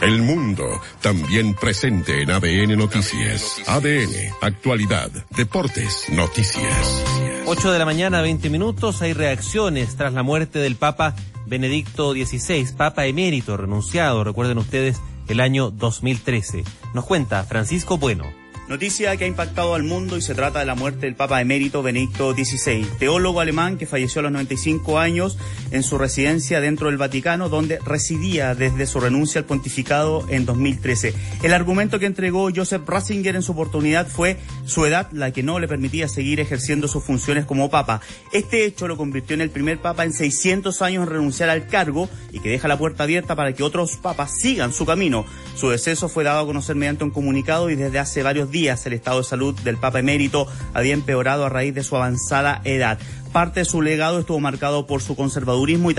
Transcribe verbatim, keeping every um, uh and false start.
El mundo también presente en A D N Noticias. A D N, actualidad, deportes, noticias. ocho de la mañana, veinte minutos. Hay reacciones tras la muerte del Papa Benedicto dieciséis, Papa emérito, renunciado, recuerden ustedes, el año dos mil trece. Nos cuenta Francisco Bueno. Noticia que ha impactado al mundo y se trata de la muerte del Papa emérito Benedicto dieciséis, teólogo alemán que falleció a los noventa y cinco años en su residencia dentro del Vaticano, donde residía desde su renuncia al pontificado en dos mil trece. El argumento que entregó Joseph Ratzinger en su oportunidad fue su edad, la que no le permitía seguir ejerciendo sus funciones como Papa. Este hecho lo convirtió en el primer Papa en seiscientos años en renunciar al cargo y que deja la puerta abierta para que otros papas sigan su camino. Su deceso fue dado a conocer mediante un comunicado y desde hace varios días el estado de salud del Papa emérito había empeorado a raíz de su avanzada edad. Parte de su legado estuvo marcado por su conservadurismo y